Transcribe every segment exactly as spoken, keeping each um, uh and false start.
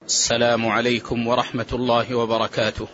السلام عليكم ورحمة الله وبركاته.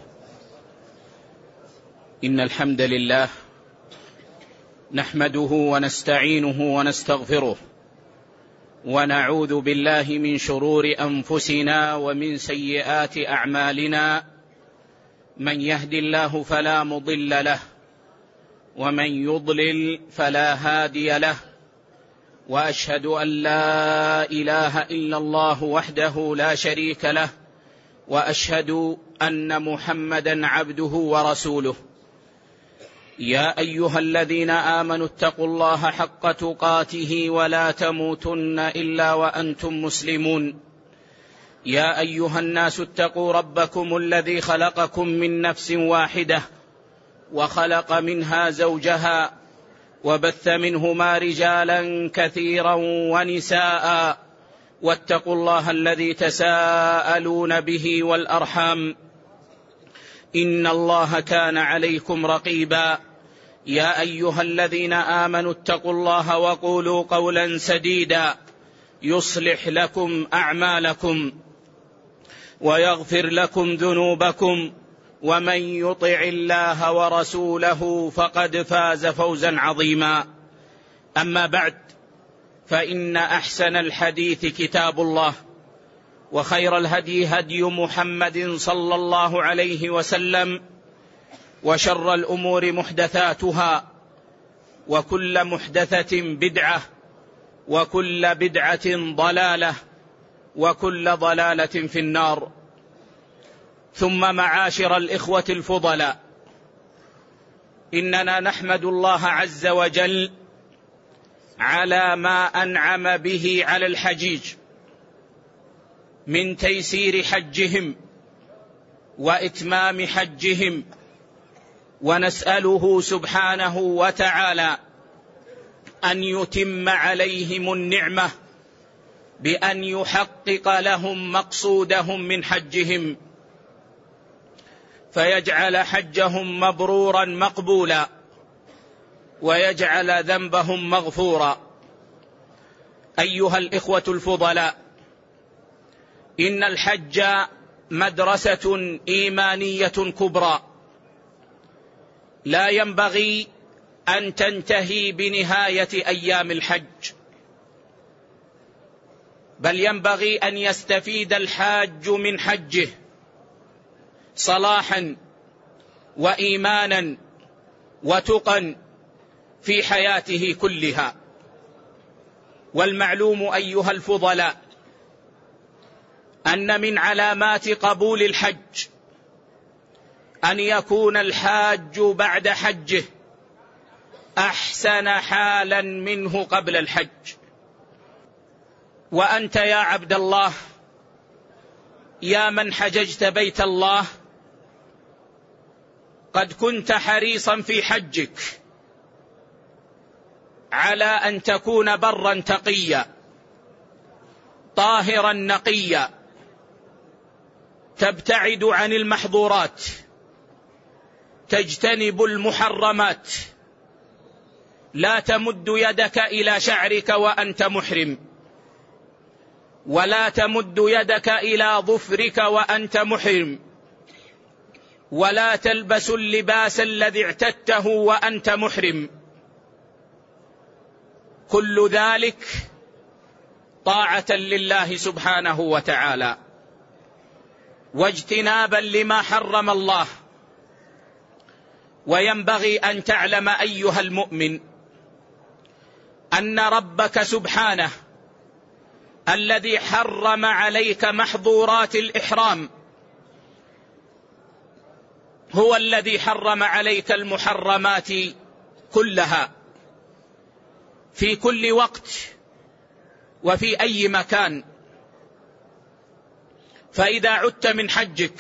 إن الحمد لله نحمده ونستعينه ونستغفره، ونعوذ بالله من شرور أنفسنا ومن سيئات أعمالنا. من يهد الله فلا مضل له، ومن يضلل فلا هادي له، وأشهد أن لا إله إلا الله وحده لا شريك له، وأشهد أن محمدا عبده ورسوله. يا أيها الذين آمنوا اتقوا الله حق تقاته ولا تموتن إلا وأنتم مسلمون. يا أيها الناس اتقوا ربكم الذي خلقكم من نفس واحدة، وخلق منها زوجها، وبث منهما رجالا كثيرا ونساء، واتقوا الله الذي تساءلون به والأرحام، إن الله كان عليكم رقيبا. يا أيها الذين آمنوا اتقوا الله وقولوا قولا سديدا يصلح لكم أعمالكم ويغفر لكم ذنوبكم، ومن يطع الله ورسوله فقد فاز فوزا عظيما. أما بعد، فإن أحسن الحديث كتاب الله، وخير الهدي هدي محمد صلى الله عليه وسلم، وشر الأمور محدثاتها، وكل محدثة بدعة، وكل بدعة ضلالة، وكل ضلالة في النار. ثم معاشر الإخوة الفضلاء، إننا نحمد الله عز وجل على ما أنعم به على الحجيج من تيسير حجهم وإتمام حجهم، ونسأله سبحانه وتعالى أن يتم عليهم النعمة بأن يحقق لهم مقصودهم من حجهم، فيجعل حجهم مبرورا مقبولا، ويجعل ذنبهم مغفورا. أيها الإخوة الفضلاء، إن الحج مدرسة إيمانية كبرى لا ينبغي أن تنتهي بنهاية أيام الحج، بل ينبغي أن يستفيد الحاج من حجه صلاحا وإيمانا وتقا في حياته كلها. والمعلوم أيها الفضلاء أن من علامات قبول الحج أن يكون الحاج بعد حجه أحسن حالا منه قبل الحج. وأنت يا عبد الله، يا من حججت بيت الله، قد كنت حريصا في حجك على أن تكون برا تقيا طاهرا نقيا، تبتعد عن المحظورات، تجتنب المحرمات، لا تمد يدك إلى شعرك وأنت محرم، ولا تمد يدك إلى ظفرك وأنت محرم، ولا تلبس اللباس الذي اعتدته وأنت محرم. كل ذلك طاعة لله سبحانه وتعالى، واجتنابا لما حرم الله. وينبغي أن تعلم أيها المؤمن أن ربك سبحانه الذي حرم عليك محظورات الإحرام هو الذي حرم عليك المحرمات كلها في كل وقت وفي أي مكان. فإذا عدت من حجك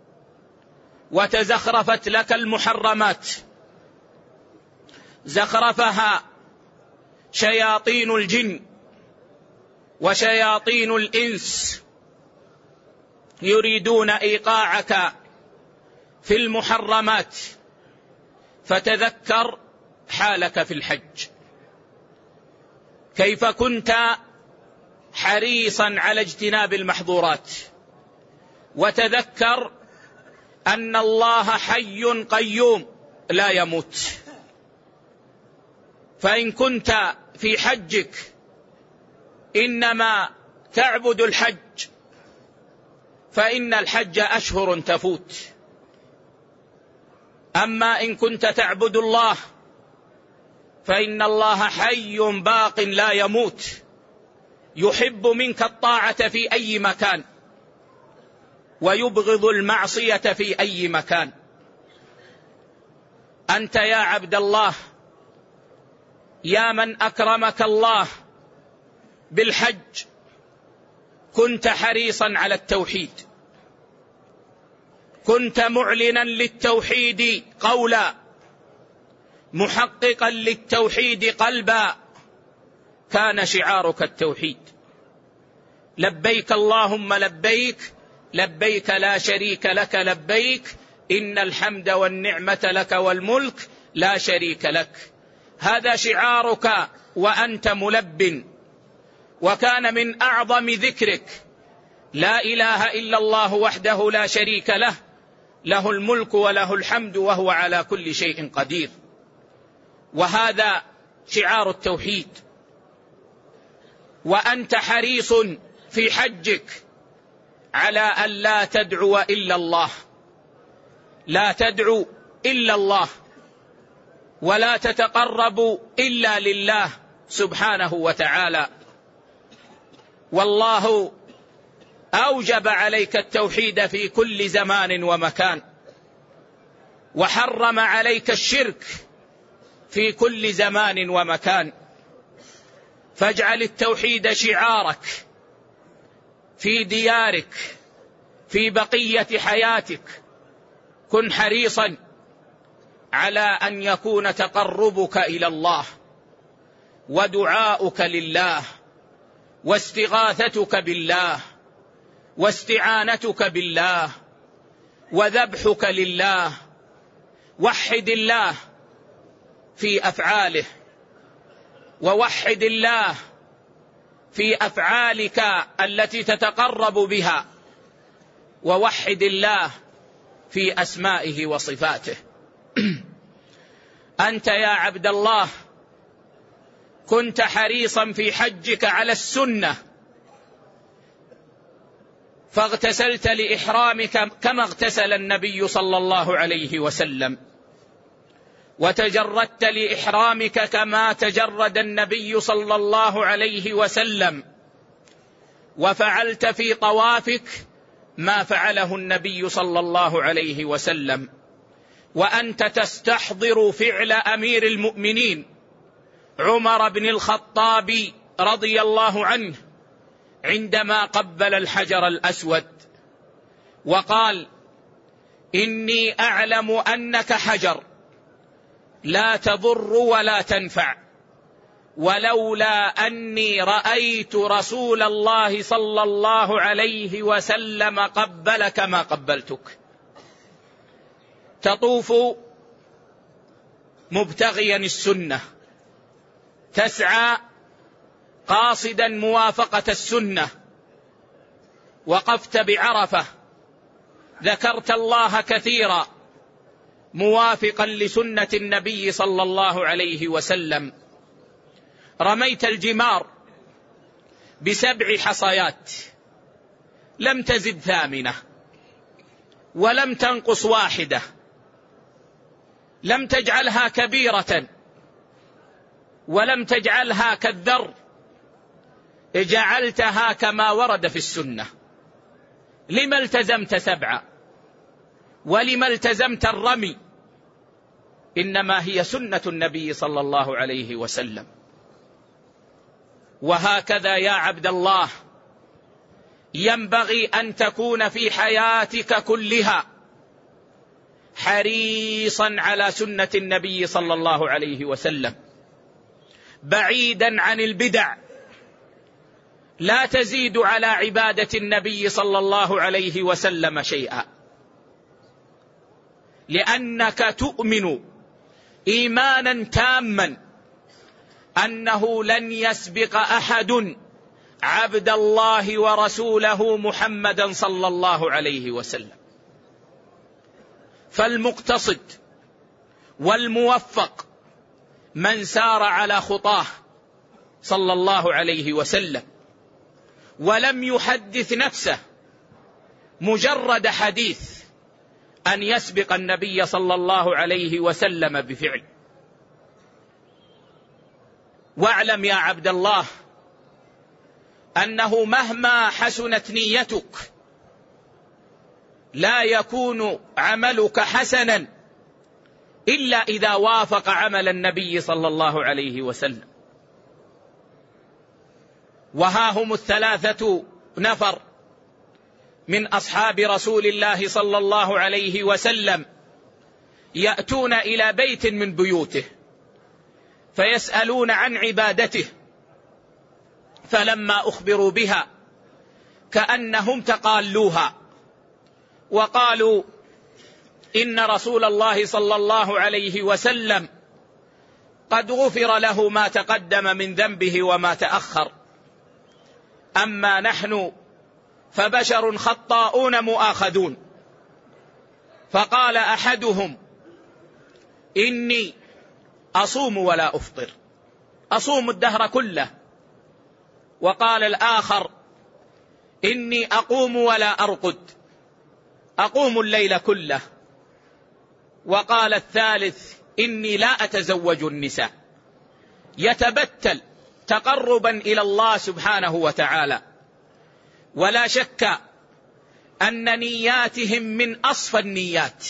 وتزخرفت لك المحرمات زخرفها شياطين الجن وشياطين الإنس يريدون إيقاعك في المحرمات، فتذكر حالك في الحج، كيف كنت حريصا على اجتناب المحظورات، وتذكر أن الله حي قيوم لا يموت. فإن كنت في حجك إنما تعبد الحج فإن الحج أشهر تفوت، أما إن كنت تعبد الله فإن الله حي باق لا يموت، يحب منك الطاعة في أي مكان ويبغض المعصية في أي مكان. أنت يا عبد الله يا من أكرمك الله بالحج كنت حريصا على التوحيد، كنت معلنا للتوحيد قولا، محققا للتوحيد قلبا، كان شعارك التوحيد. لبيك اللهم لبيك، لبيك لا شريك لك لبيك، إن الحمد والنعمة لك والملك لا شريك لك. هذا شعارك وأنت ملب. وكان من أعظم ذكرك لا إله إلا الله وحده لا شريك له، له الملك وله الحمد وهو على كل شيء قدير. وهذا شعار التوحيد. وأنت حريص في حجك على أن لا تدعو إلا الله، لا تدعو إلا الله، ولا تتقرب إلا لله سبحانه وتعالى. والله أوجب عليك التوحيد في كل زمان ومكان، وحرم عليك الشرك في كل زمان ومكان. فاجعل التوحيد شعارك في ديارك في بقية حياتك. كن حريصا على أن يكون تقربك إلى الله ودعاؤك لله واستغاثتك بالله واستعانتك بالله وذبحك لله. وحد الله في أفعاله، ووحد الله في أفعالك التي تتقرب بها، ووحد الله في أسمائه وصفاته. أنت يا عبد الله كنت حريصا في حجك على السنة، فاغتسلت لإحرامك كما اغتسل النبي صلى الله عليه وسلم، وتجردت لإحرامك كما تجرد النبي صلى الله عليه وسلم، وفعلت في طوافك ما فعله النبي صلى الله عليه وسلم. وأنت تستحضر فعل أمير المؤمنين عمر بن الخطاب رضي الله عنه عندما قبل الحجر الأسود وقال: إني أعلم أنك حجر لا تضر ولا تنفع، ولولا أني رأيت رسول الله صلى الله عليه وسلم قبلك ما قبلتك. تطوف مبتغيا السنة، تسعى قاصدا موافقة السنة، وقفت بعرفة ذكرت الله كثيرا موافقا لسنة النبي صلى الله عليه وسلم، رميت الجمار بسبع حصيات لم تزد ثامنة ولم تنقص واحدة، لم تجعلها كبيرة ولم تجعلها كالذر، جعلتها كما ورد في السنة. لما التزمت سبعة ولما التزمت الرمي؟ إنما هي سنة النبي صلى الله عليه وسلم. وهكذا يا عبد الله ينبغي أن تكون في حياتك كلها حريصا على سنة النبي صلى الله عليه وسلم، بعيدا عن البدع، لا تزيد على عبادة النبي صلى الله عليه وسلم شيئا، لأنك تؤمن إيمانا تاما أنه لن يسبق أحد عبد الله ورسوله محمدا صلى الله عليه وسلم. فالمقتصد والموفق من سار على خطاه صلى الله عليه وسلم ولم يحدث نفسه مجرد حديث أن يسبق النبي صلى الله عليه وسلم بفعل. واعلم يا عبد الله أنه مهما حسنت نيتك لا يكون عملك حسنا إلا إذا وافق عمل النبي صلى الله عليه وسلم. وها هم الثلاثة نفر من أصحاب رسول الله صلى الله عليه وسلم يأتون إلى بيت من بيوته فيسألون عن عبادته، فلما أخبروا بها كأنهم تقالوها وقالوا إن رسول الله صلى الله عليه وسلم قد غفر له ما تقدم من ذنبه وما تأخر، أما نحن فبشر خطاؤون مؤاخذون. فقال أحدهم إني أصوم ولا أفطر، أصوم الدهر كله. وقال الآخر إني أقوم ولا أرقد، أقوم الليل كله. وقال الثالث إني لا أتزوج النساء، يتبتل تقربا إلى الله سبحانه وتعالى. ولا شك أن نياتهم من أصفى النيات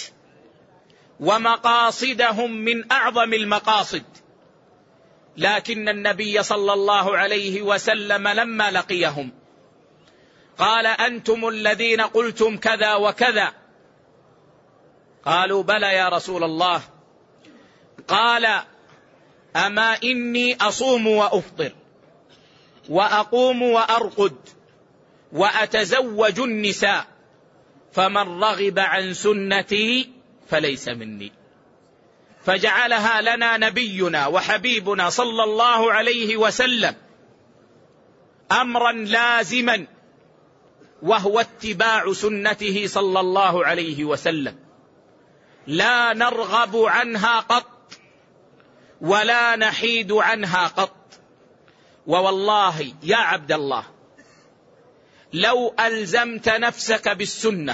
ومقاصدهم من أعظم المقاصد، لكن النبي صلى الله عليه وسلم لما لقيهم قال أنتم الذين قلتم كذا وكذا، قالوا بلى يا رسول الله. قال أما إني أصوم وأفطر وأقوم وأرقد وأتزوج النساء، فمن رغب عن سنتي فليس مني. فجعلها لنا نبينا وحبيبنا صلى الله عليه وسلم أمرا لازما، وهو اتباع سنته صلى الله عليه وسلم، لا نرغب عنها قط ولا نحيد عنها قط. ووالله يا عبد الله لو ألزمت نفسك بالسنة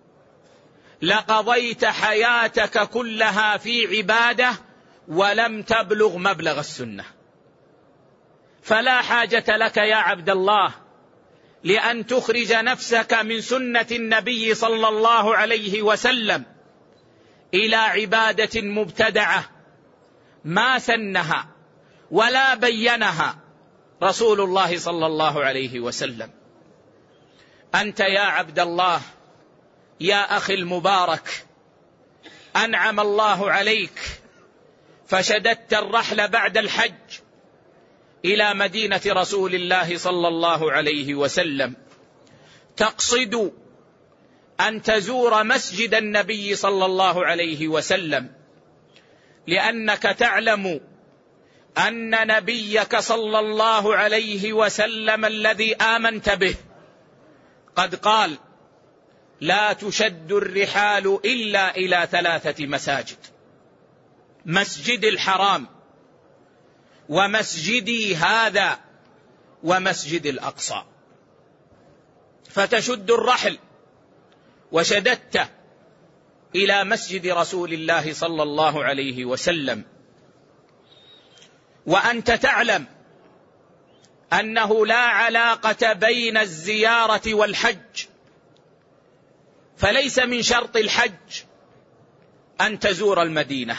لقضيت حياتك كلها في عبادة ولم تبلغ مبلغ السنة. فلا حاجة لك يا عبد الله لأن تخرج نفسك من سنة النبي صلى الله عليه وسلم إلى عبادة مبتدعة ما سنها ولا بينها رسول الله صلى الله عليه وسلم. أنت يا عبد الله يا أخي المبارك أنعم الله عليك فشددت الرحل بعد الحج إلى مدينة رسول الله صلى الله عليه وسلم، تقصد أن تزور مسجد النبي صلى الله عليه وسلم، لأنك تعلم أن نبيك صلى الله عليه وسلم الذي آمنت به قد قال لا تشد الرحال إلا إلى ثلاثة مساجد: مسجد الحرام ومسجدي هذا ومسجد الأقصى. فتشد الرحل وشددت إلى مسجد رسول الله صلى الله عليه وسلم، وأنت تعلم أنه لا علاقة بين الزيارة والحج، فليس من شرط الحج أن تزور المدينة.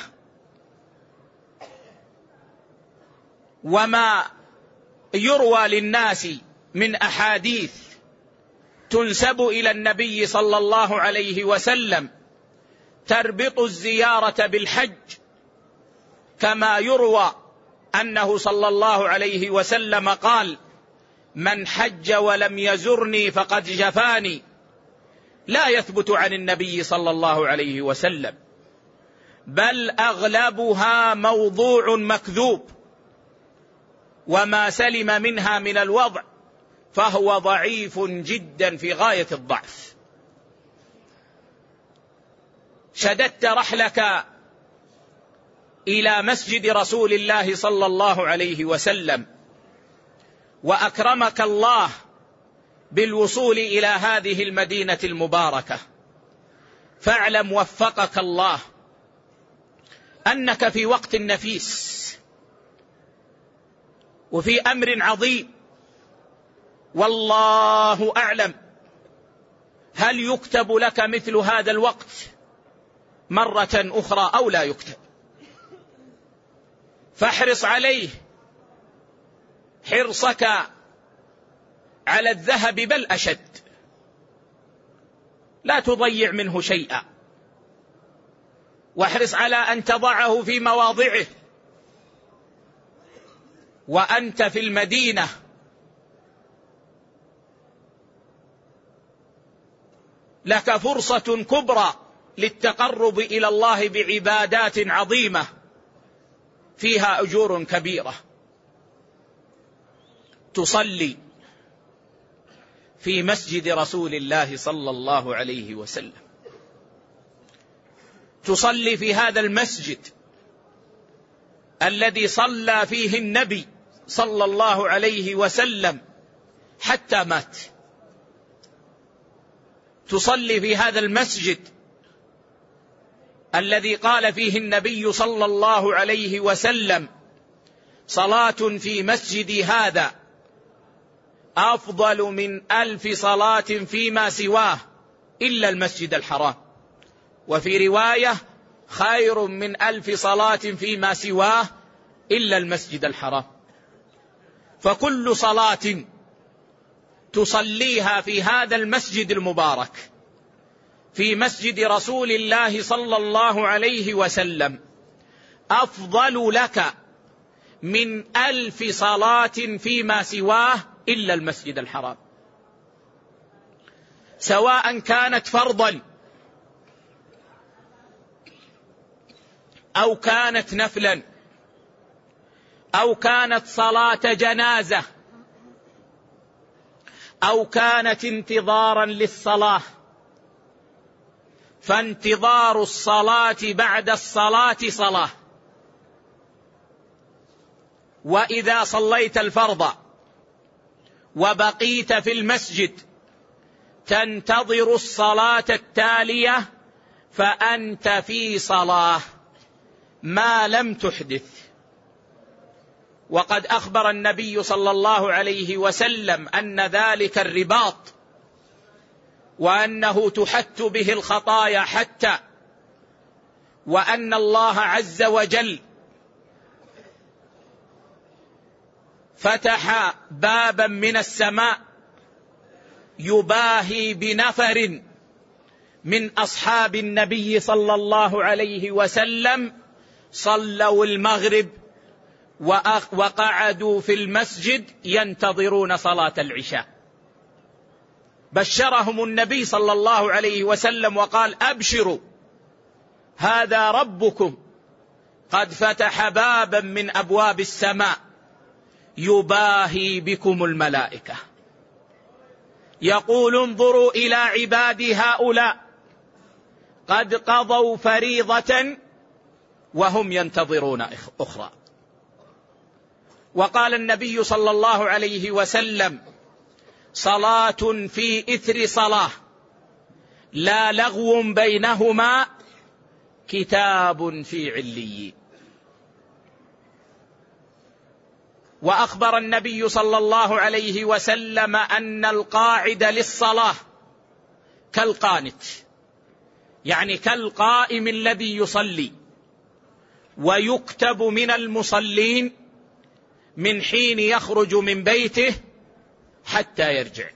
وما يروى للناس من أحاديث تنسب إلى النبي صلى الله عليه وسلم تربط الزيارة بالحج، كما يروى أنه صلى الله عليه وسلم قال من حج ولم يزرني فقد جفاني، لا يثبت عن النبي صلى الله عليه وسلم، بل أغلبها موضوع مكذوب، وما سلم منها من الوضع فهو ضعيف جدا في غاية الضعف. شددت رحلك إلى مسجد رسول الله صلى الله عليه وسلم وأكرمك الله بالوصول إلى هذه المدينة المباركة، فاعلم وفقك الله أنك في وقت نفيس وفي أمر عظيم، والله أعلم هل يكتب لك مثل هذا الوقت مرة أخرى أو لا يكتب. فاحرص عليه حرصك على الذهب بل أشد، لا تضيع منه شيئا، واحرص على أن تضعه في مواضعه. وأنت في المدينة لك فرصة كبرى للتقرب إلى الله بعبادات عظيمة فيها أجور كبيرة. تصلي في مسجد رسول الله صلى الله عليه وسلم، تصلي في هذا المسجد الذي صلى فيه النبي صلى الله عليه وسلم حتى مات، تصلي في هذا المسجد الذي قال فيه النبي صلى الله عليه وسلم: صلاة في مسجدي هذا أفضل من ألف صلاة فيما سواه إلا المسجد الحرام، وفي رواية: خير من ألف صلاة فيما سواه إلا المسجد الحرام. فكل صلاة تصليها في هذا المسجد المبارك، في مسجد رسول الله صلى الله عليه وسلم، أفضل لك من ألف صلاة فيما سواه إلا المسجد الحرام، سواء كانت فرضا أو كانت نفلا أو كانت صلاة جنازة أو كانت انتظارا للصلاة. فانتظار الصلاة بعد الصلاة صلاة. وإذا صليت الفرض وبقيت في المسجد تنتظر الصلاة التالية فأنت في صلاة ما لم تحدث. وقد أخبر النبي صلى الله عليه وسلم أن ذلك الرباط، وأنه تحت به الخطايا حتى، وأن الله عز وجل فتح بابا من السماء يباهي بنفر من أصحاب النبي صلى الله عليه وسلم صلوا المغرب وقعدوا في المسجد ينتظرون صلاة العشاء. بشرهم النبي صلى الله عليه وسلم وقال: أبشروا هذا ربكم قد فتح بابا من أبواب السماء يباهي بكم الملائكة، يقول: انظروا إلى عبادي هؤلاء قد قضوا فريضة وهم ينتظرون أخرى. وقال النبي صلى الله عليه وسلم: صلاة في إثر صلاة لا لغو بينهما كتاب في عليين. وأخبر النبي صلى الله عليه وسلم أن القاعد للصلاة كالقانت، يعني كالقائم الذي يصلي، ويكتب من المصلين من حين يخرج من بيته حتى يرجع.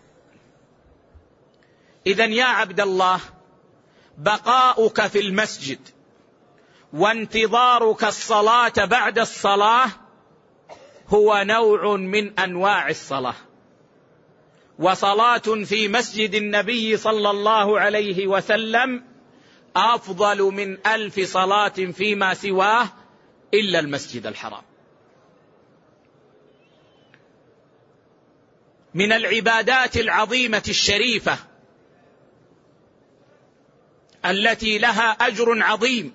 إذن يا عبد الله، بقاؤك في المسجد وانتظارك الصلاة بعد الصلاة هو نوع من أنواع الصلاة. وصلاة في مسجد النبي صلى الله عليه وسلم أفضل من ألف صلاة فيما سواه إلا المسجد الحرام. من العبادات العظيمة الشريفة التي لها أجر عظيم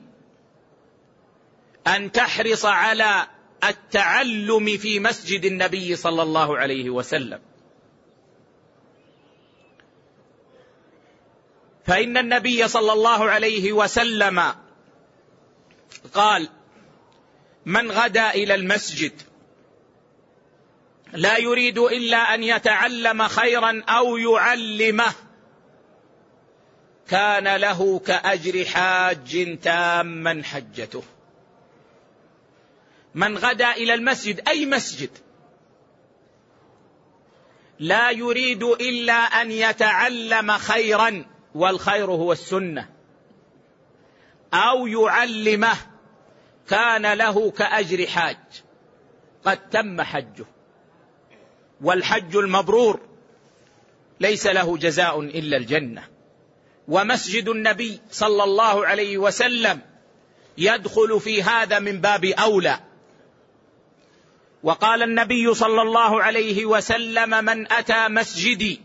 أن تحرص على التعلم في مسجد النبي صلى الله عليه وسلم، فإن النبي صلى الله عليه وسلم قال: من غدا إلى المسجد لا يريد إلا أن يتعلم خيرا أو يعلمه كان له كأجر حاج تاما حجته. من غدا إلى المسجد أي مسجد لا يريد إلا أن يتعلم خيرا، والخير هو السنة، أو يعلمه كان له كأجر حاج قد تم حجه. والحج المبرور ليس له جزاء إلا الجنة. ومسجد النبي صلى الله عليه وسلم يدخل في هذا من باب أولى. وقال النبي صلى الله عليه وسلم: من أتى مسجدي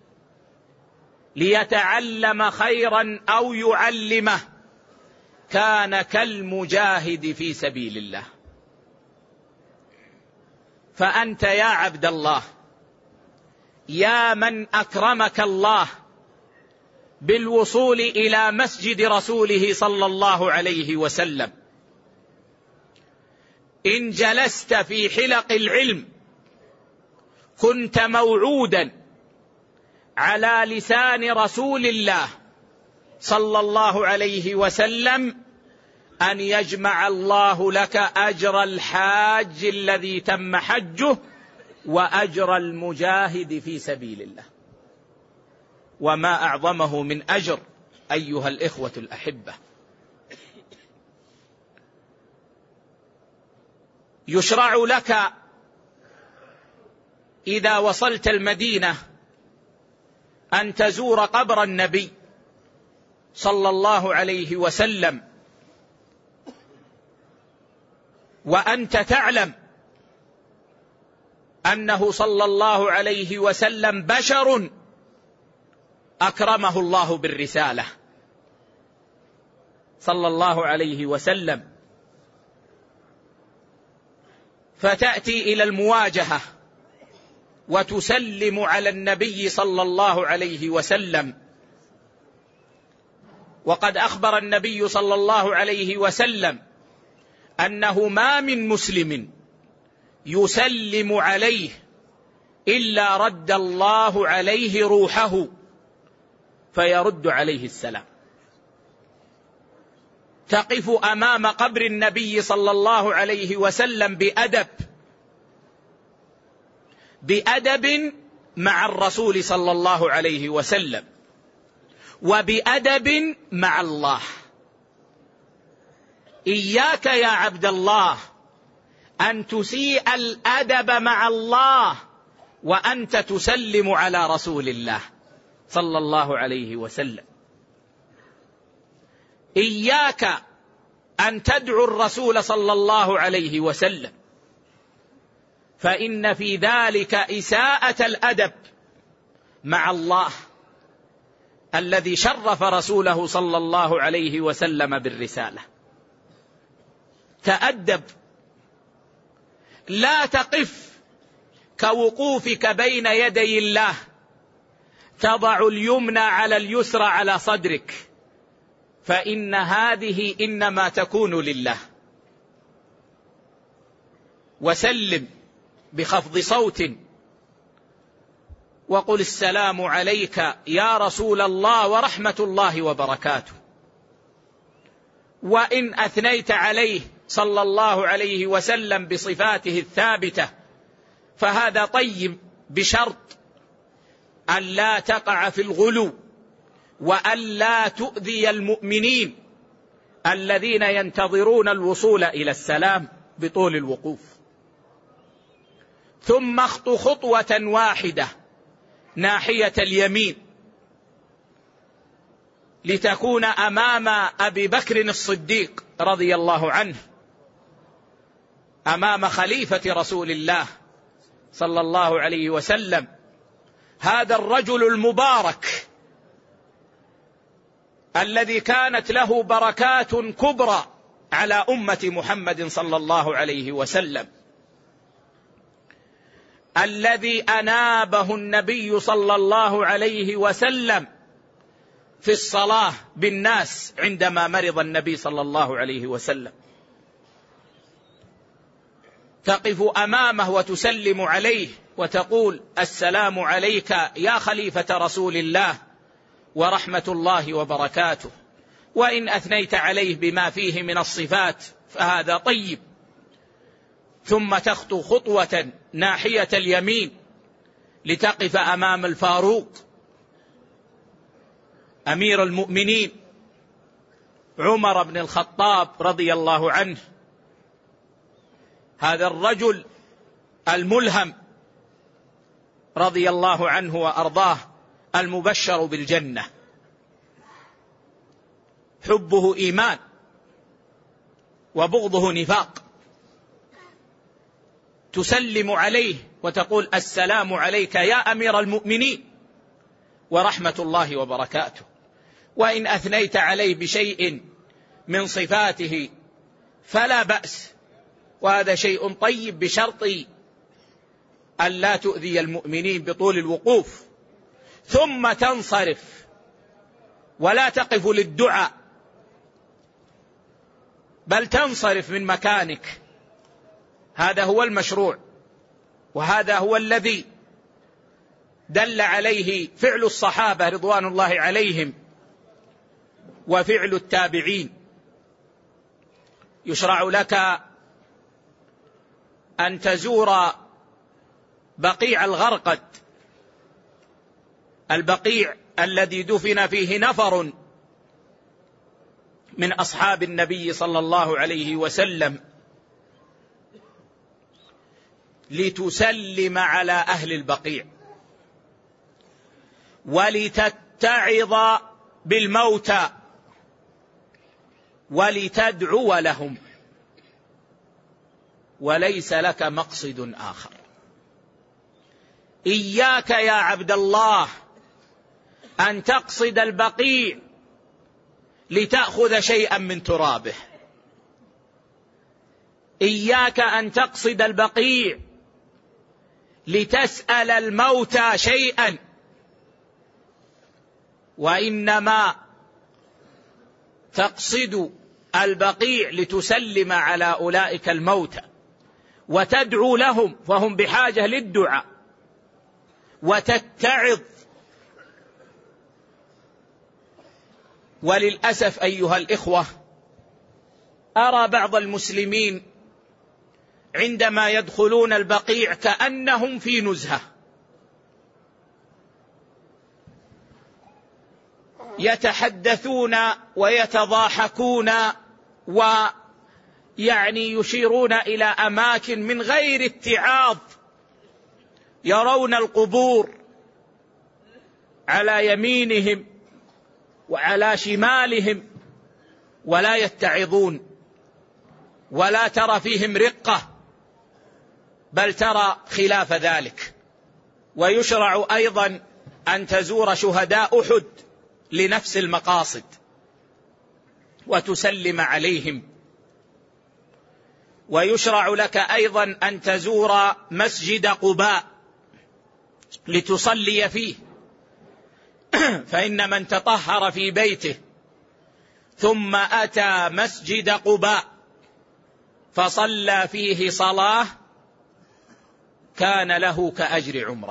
ليتعلم خيرا أو يعلمه كان كالمجاهد في سبيل الله. فأنت يا عبد الله، يا من أكرمك الله بالوصول إلى مسجد رسوله صلى الله عليه وسلم، إن جلست في حلق العلم كنت موعودا على لسان رسول الله صلى الله عليه وسلم أن يجمع الله لك أجر الحاج الذي تم حجه وأجر المجاهد في سبيل الله. وما أعظمه من أجر أيها الإخوة الأحبة. يشرع لك إذا وصلت المدينة أن تزور قبر النبي صلى الله عليه وسلم، وأنت تعلم أنه صلى الله عليه وسلم بشر أكرمه الله بالرسالة صلى الله عليه وسلم، فتأتي إلى المواجهة وتسلم على النبي صلى الله عليه وسلم. وقد أخبر النبي صلى الله عليه وسلم أنه ما من مسلم يسلم عليه إلا رد الله عليه روحه فيرد عليه السلام. تقف أمام قبر النبي صلى الله عليه وسلم بأدب بأدب مع الرسول صلى الله عليه وسلم، وبأدب مع الله. إياك يا عبد الله أن تسيء الأدب مع الله وأنت تسلم على رسول الله صلى الله عليه وسلم. إياك أن تدعو الرسول صلى الله عليه وسلم، فإن في ذلك إساءة الأدب مع الله الذي شرف رسوله صلى الله عليه وسلم بالرسالة. تأدب، لا تقف كوقوفك بين يدي الله تضع اليمنى على اليسرى على صدرك، فإن هذه إنما تكون لله. وسلم بخفض صوت وقل: السلام عليك يا رسول الله ورحمة الله وبركاته. وإن أثنيت عليه صلى الله عليه وسلم بصفاته الثابتة فهذا طيب، بشرط أن لا تقع في الغلو وأن لا تؤذي المؤمنين الذين ينتظرون الوصول إلى السلام بطول الوقوف. ثم اخطو خطوة واحدة ناحية اليمين لتكون أمام أبي بكر الصديق رضي الله عنه، أمام خليفة رسول الله صلى الله عليه وسلم هذا الرجل المبارك الذي كانت له بركات كبرى على أمة محمد صلى الله عليه وسلم، الذي أنابه النبي صلى الله عليه وسلم في الصلاة بالناس عندما مرض النبي صلى الله عليه وسلم، تقف أمامه وتسلم عليه وتقول: السلام عليك يا خليفة رسول الله ورحمة الله وبركاته. وإن أثنيت عليه بما فيه من الصفات فهذا طيب. ثم تخطو خطوة ناحية اليمين لتقف أمام الفاروق أمير المؤمنين عمر بن الخطاب رضي الله عنه، هذا الرجل الملهم رضي الله عنه وأرضاه، المبشر بالجنة، حبه إيمان وبغضه نفاق. تسلم عليه وتقول: السلام عليك يا أمير المؤمنين ورحمة الله وبركاته. وإن أثنيت عليه بشيء من صفاته فلا بأس، وهذا شيء طيب، بشرط أن لا تؤذي المؤمنين بطول الوقوف. ثم تنصرف ولا تقف للدعاء، بل تنصرف من مكانك. هذا هو المشروع، وهذا هو الذي دل عليه فعل الصحابة رضوان الله عليهم وفعل التابعين. يشرع لك أن تزور بقيع الغرقد، البقيع الذي دفن فيه نفر من أصحاب النبي صلى الله عليه وسلم، لتسلم على أهل البقيع ولتتعظ بالموتى ولتدعو لهم، وليس لك مقصد آخر. إياك يا عبد الله أن تقصد البقيع لتأخذ شيئا من ترابه، إياك أن تقصد البقيع لتسأل الموتى شيئا، وإنما تقصد البقيع لتسلم على أولئك الموتى وتدعو لهم، فهم بحاجة للدعاء، وتتعظ. وللأسف أيها الإخوة، أرى بعض المسلمين عندما يدخلون البقيع كأنهم في نزهة، يتحدثون ويتضاحكون ويعني يشيرون إلى أماكن من غير اتعاظ، يرون القبور على يمينهم وعلى شمالهم ولا يتعظون، ولا ترى فيهم رقة، بل ترى خلاف ذلك. ويشرع أيضا أن تزور شهداء أحد لنفس المقاصد وتسلم عليهم. ويشرع لك أيضا أن تزور مسجد قباء لتصلي فيه، فإن من تطهر في بيته ثم أتى مسجد قباء فصلى فيه صلاة كان له كأجر عمره.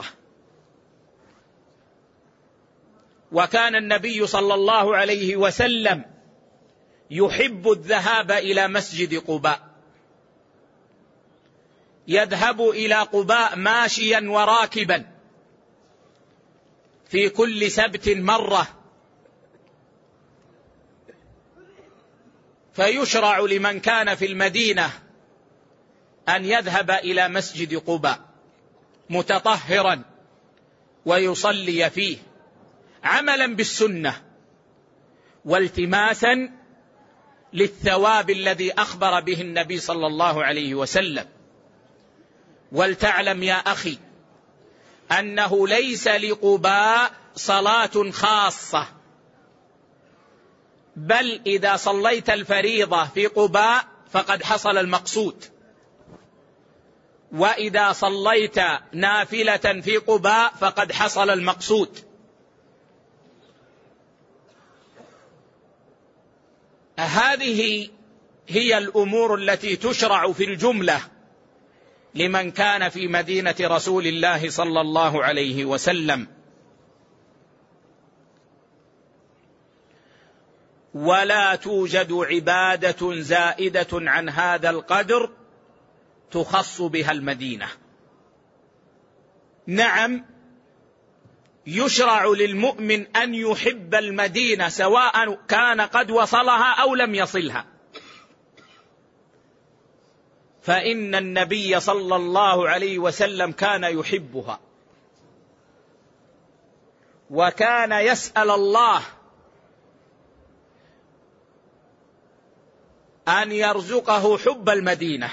وكان النبي صلى الله عليه وسلم يحب الذهاب إلى مسجد قباء، يذهب إلى قباء ماشيا وراكبا في كل سبت مرة. فيشرع لمن كان في المدينة أن يذهب إلى مسجد قباء متطهرا ويصلي فيه عملا بالسنة والتماسا للثواب الذي أخبر به النبي صلى الله عليه وسلم. ولتعلم يا أخي أنه ليس لقباء صلاة خاصة، بل إذا صليت الفريضة في قباء فقد حصل المقصود، وإذا صليت نافلة في قباء فقد حصل المقصود. هذه هي الأمور التي تشرع في الجملة لمن كان في مدينة رسول الله صلى الله عليه وسلم. ولا توجد عبادة زائدة عن هذا القدر تخص بها المدينة. نعم، يشرع للمؤمن أن يحب المدينة سواء كان قد وصلها أو لم يصلها، فإن النبي صلى الله عليه وسلم كان يحبها، وكان يسأل الله أن يرزقه حب المدينة.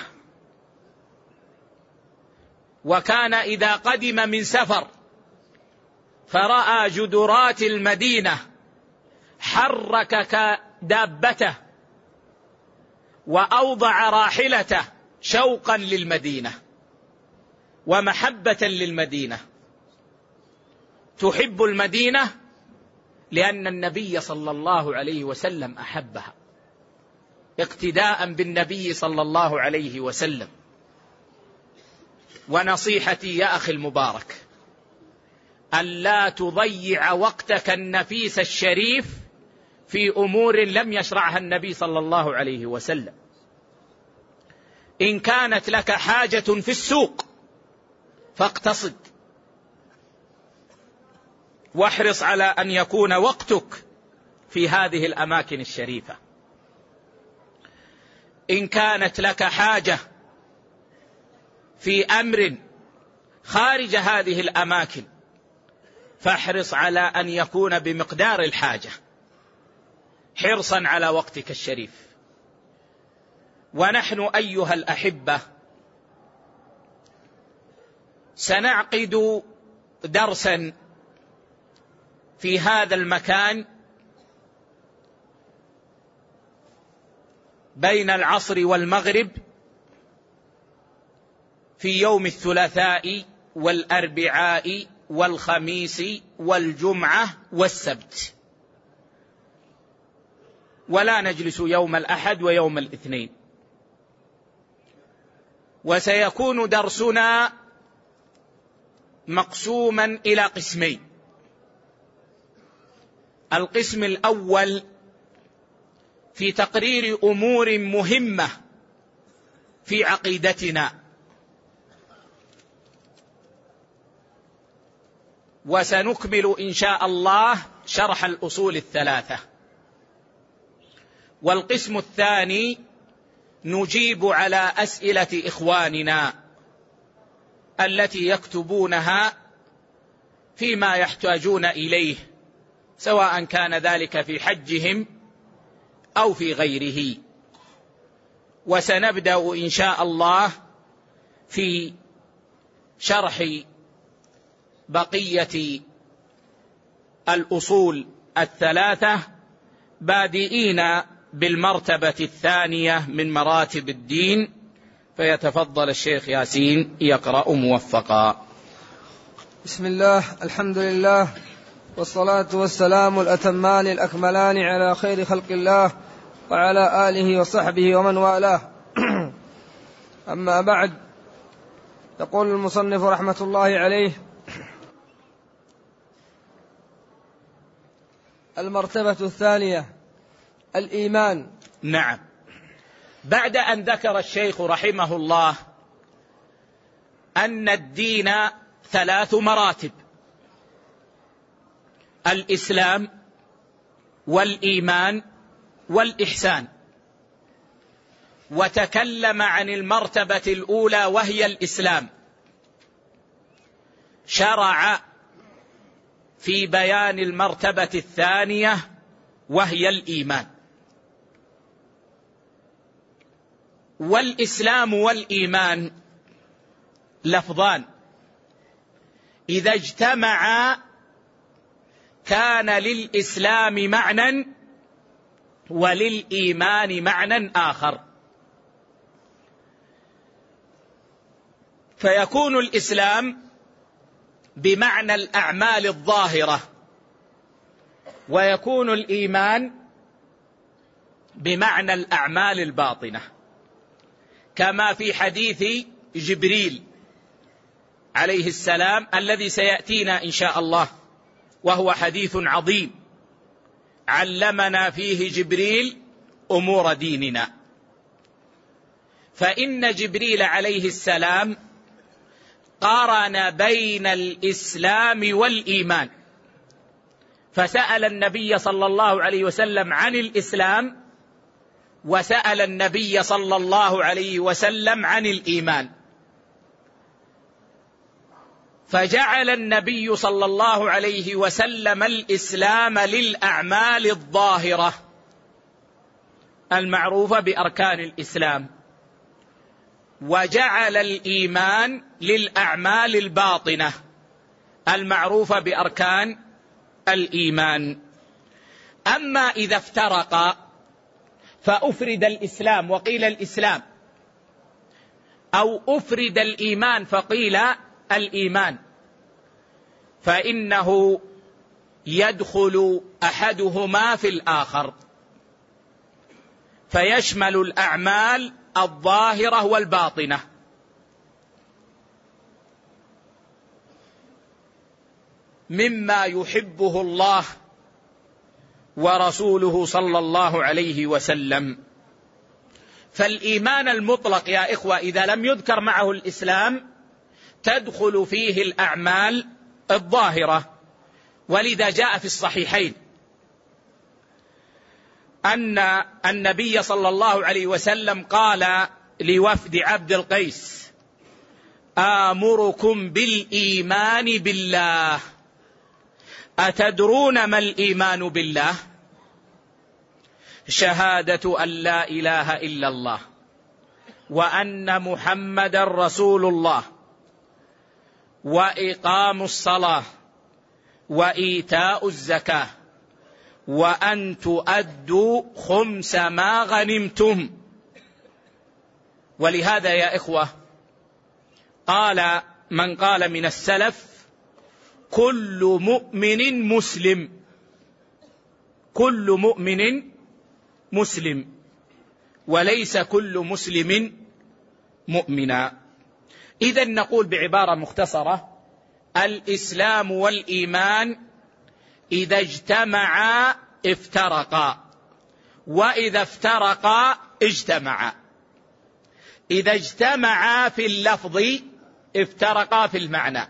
وكان إذا قدم من سفر فرأى جدرات المدينة حرك دابته وأوضع راحلته شوقا للمدينة ومحبة للمدينة. تحب المدينة لأن النبي صلى الله عليه وسلم أحبها، اقتداء بالنبي صلى الله عليه وسلم. ونصيحتي يا أخي المبارك أن لا تضيع وقتك النفيس الشريف في أمور لم يشرعها النبي صلى الله عليه وسلم. إن كانت لك حاجة في السوق فاقتصد، واحرص على أن يكون وقتك في هذه الأماكن الشريفة. إن كانت لك حاجة في أمر خارج هذه الأماكن فاحرص على أن يكون بمقدار الحاجة، حرصا على وقتك الشريف. ونحن أيها الأحبة سنعقد درسا في هذا المكان بين العصر والمغرب في يوم الثلاثاء والأربعاء والخميس والجمعة والسبت، ولا نجلس يوم الأحد ويوم الاثنين. وسيكون درسنا مقسوما إلى قسمين. القسم الأول في تقرير أمور مهمة في عقيدتنا، وسنكمل إن شاء الله شرح الأصول الثلاثة. والقسم الثاني نجيب على أسئلة إخواننا التي يكتبونها فيما يحتاجون إليه، سواء كان ذلك في حجهم أو في غيره. وسنبدأ إن شاء الله في شرح بقية الأصول الثلاثة، بادئين بالمرتبة الثانية من مراتب الدين. فيتفضل الشيخ ياسين يقرأ موفقا. بسم الله، الحمد لله، والصلاة والسلام الأتمان الأكملان على خير خلق الله وعلى آله وصحبه ومن والاه. أما بعد، يقول المصنف رحمة الله عليه: المرتبة الثانية الإيمان. نعم، بعد أن ذكر الشيخ رحمه الله أن الدين ثلاث مراتب: الإسلام والإيمان والإحسان، وتكلم عن المرتبة الأولى وهي الإسلام، شرع في بيان المرتبة الثانية وهي الإيمان. والإسلام والإيمان لفظان إذا اجتمعا كان للإسلام معنى وللإيمان معنى آخر، فيكون الإسلام بمعنى الأعمال الظاهرة، ويكون الإيمان بمعنى الأعمال الباطنة، كما في حديث جبريل عليه السلام الذي سيأتينا إن شاء الله، وهو حديث عظيم علمنا فيه جبريل أمور ديننا. فإن جبريل عليه السلام قارن بين الإسلام والإيمان، فسأل النبي صلى الله عليه وسلم عن الإسلام، وسأل النبي صلى الله عليه وسلم عن الإيمان، فجعل النبي صلى الله عليه وسلم الإسلام للأعمال الظاهرة المعروفة بأركان الإسلام، وجعل الإيمان للأعمال الباطنة المعروفة بأركان الإيمان. أما إذا افترقا فأفرد الإسلام وقيل الإسلام، أو أفرد الإيمان فقيل الإيمان، فإنه يدخل أحدهما في الآخر، فيشمل الأعمال الظاهرة والباطنة. مما يحبه الله ورسوله صلى الله عليه وسلم. فالإيمان المطلق يا إخوة إذا لم يذكر معه الإسلام تدخل فيه الأعمال الظاهرة، ولذا جاء في الصحيحين أن النبي صلى الله عليه وسلم قال لوفد عبد القيس: آمركم بالإيمان بالله، أتدرون ما الإيمان بالله؟ شهادة أن لا إله إلا الله وأن محمد رسول الله وإقام الصلاة وإيتاء الزكاة وأن تؤدوا خمس ما غنمتم. ولهذا يا إخوة قال من قال من السلف: كل مؤمن مسلم، كل مؤمن مسلم، وليس كل مسلم مؤمنا. إذن نقول بعبارة مختصرة: الإسلام والإيمان إذا اجتمعا افترقا، وإذا افترقا اجتمعا. إذا اجتمعا في اللفظ افترقا في المعنى،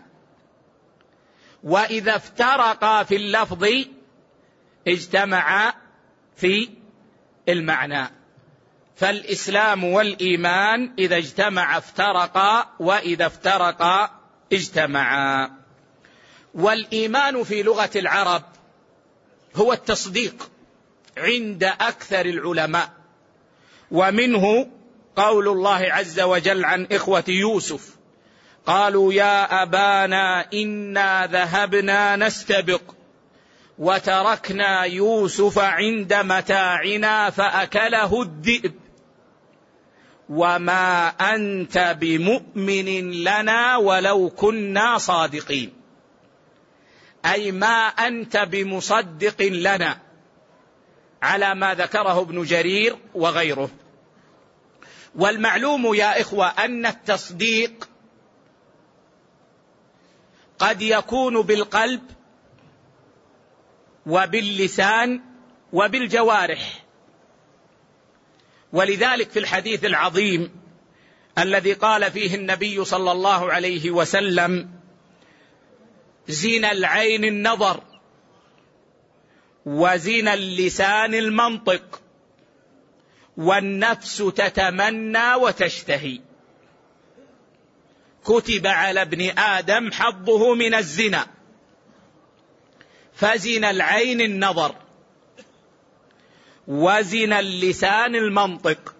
وإذا افترقا في اللفظ اجتمعا في المعنى. فالإسلام والإيمان إذا اجتمع افترقا، وإذا افترقا اجتمعا. والإيمان في لغة العرب هو التصديق عند أكثر العلماء، ومنه قول الله عز وجل عن إخوة يوسف: قالوا يا أبانا إنا ذهبنا نستبق وتركنا يوسف عند متاعنا فأكله الذئب وما أنت بمؤمن لنا ولو كنا صادقين، أي ما أنت بمصدق لنا، على ما ذكره ابن جرير وغيره. والمعلوم يا إخوة أن التصديق قد يكون بالقلب وباللسان وبالجوارح. ولذلك في الحديث العظيم الذي قال فيه النبي صلى الله عليه وسلم: زين العين النظر، وزين اللسان المنطق، والنفس تتمنى وتشتهي، كتب على ابن آدم حظه من الزنا، فزن العين النظر، وزن اللسان المنطق،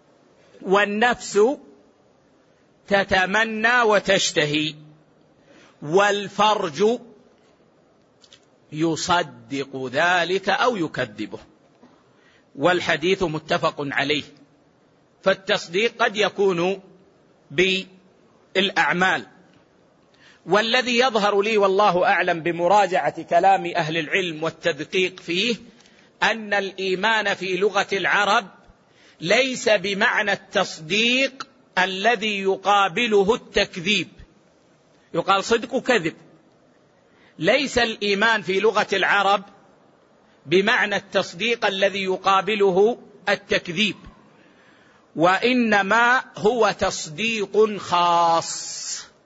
والنفس تتمنى وتشتهي. والفرج يصدق ذلك أو يكذبه، والحديث متفق عليه. فالتصديق قد يكون بالأعمال، والذي يظهر لي والله أعلم بمراجعة كلام أهل العلم والتدقيق فيه أن الإيمان في لغة العرب ليس بمعنى التصديق الذي يقابله التكذيب، يقال صدق كذب. ليس الإيمان في لغة العرب بمعنى التصديق الذي يقابله التكذيب، وإنما هو تصديق خاص.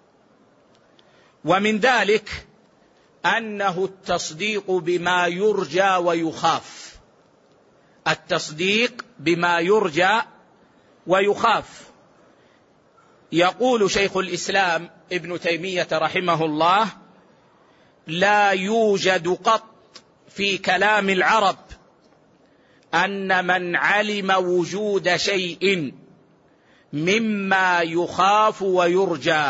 ومن ذلك أنه التصديق بما يرجى ويخاف، التصديق بما يرجى ويخاف. يقول شيخ الإسلام ابن تيمية رحمه الله: لا يوجد قط في كلام العرب أن من علم وجود شيء مما يخاف ويرجى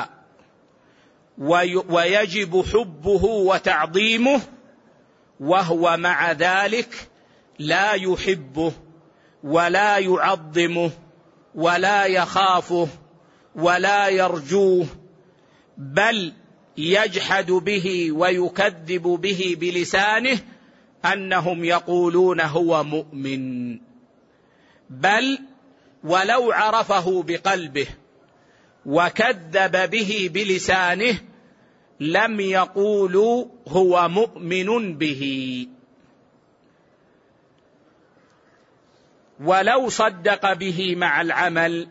ويجب حبه وتعظيمه وهو مع ذلك لا يحبه ولا يعظمه ولا يخافه ولا يرجوه، بل يجحد به ويكذب به بلسانه، أنهم يقولون هو مؤمن، بل ولو عرفه بقلبه وكذب به بلسانه لم يقولوا هو مؤمن به، ولو صدق به مع العمل